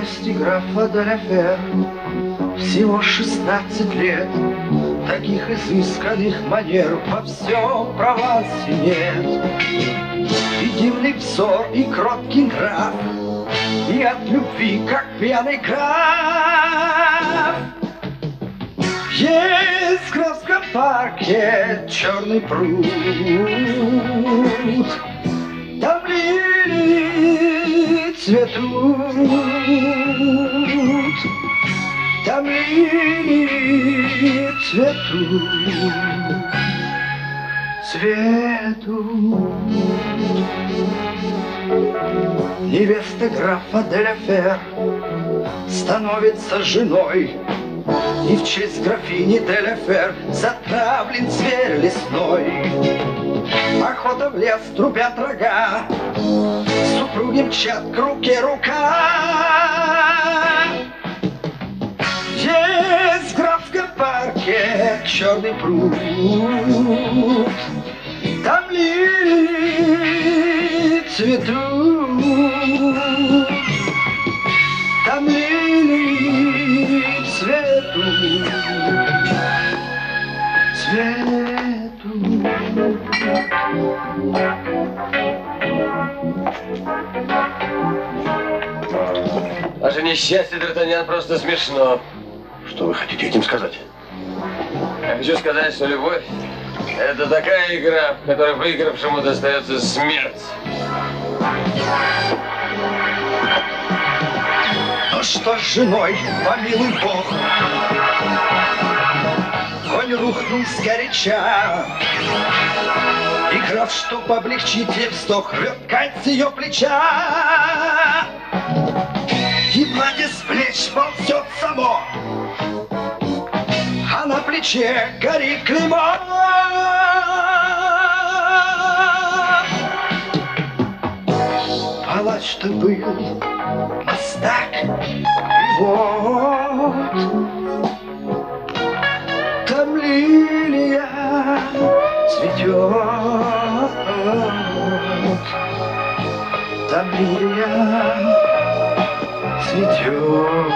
юности графа де ля Фер всего 16 лет. Таких изысканных манер во всем Провансе нет. И дивный взор, и кроткий нрав, и от любви, как пьяный граф. Есть в Графском парке черный пруд, там лилии цветут, там лилии цветут, цветут. Невеста графа де ля Фер становится женой, и в честь графини де ля Фер затравлен зверь лесной. Охота в лес, трубят рога, супруги мчат к руке рука. Есть в Графском парке черный пруд, там лилии цветут, там лилии цветут, цветут. Ваше несчастье, Д'Артаньян, просто смешно. Что вы хотите этим сказать? Я хочу сказать, что любовь – это такая игра, в которой выигравшему достается смерть. Ну что с женой, помилуй Бог, конь рухнул сгоряча, и граф, чтоб облегчить ей вздох, рвет ткань с ее плеча. И платье с плеч ползет само, а на плече горит клеймо. Палач-то был мастак, и вот там лилия цветет, там лилия цветет,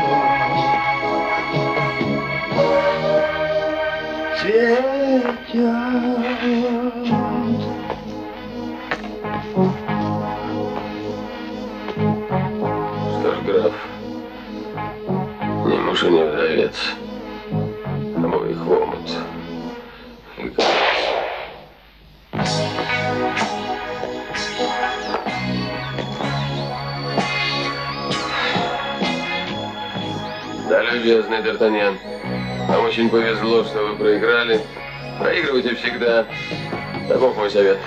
цветет. Что ж, граф, ни муж и ни вдовец, обоих в омут и конец. Да, любезный Д'Артаньян, вам очень повезло, что вы проиграли. Проигрывайте всегда. Таков мой совет.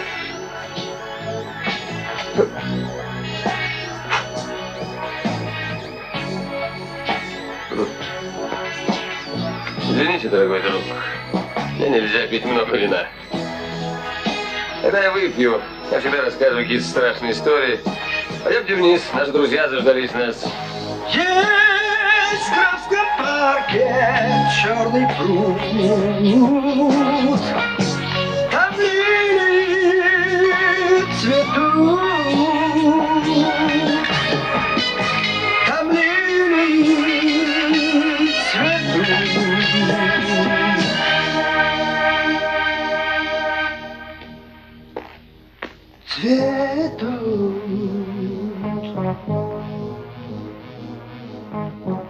Извините, дорогой друг, мне нельзя пить много вина. Когда я выпью, я всегда рассказываю какие-то страшные истории. Пойдемте вниз, наши друзья заждались нас. Есть в Графском парке черный пруд, там лилии цветут, там лилии цветут, цветут.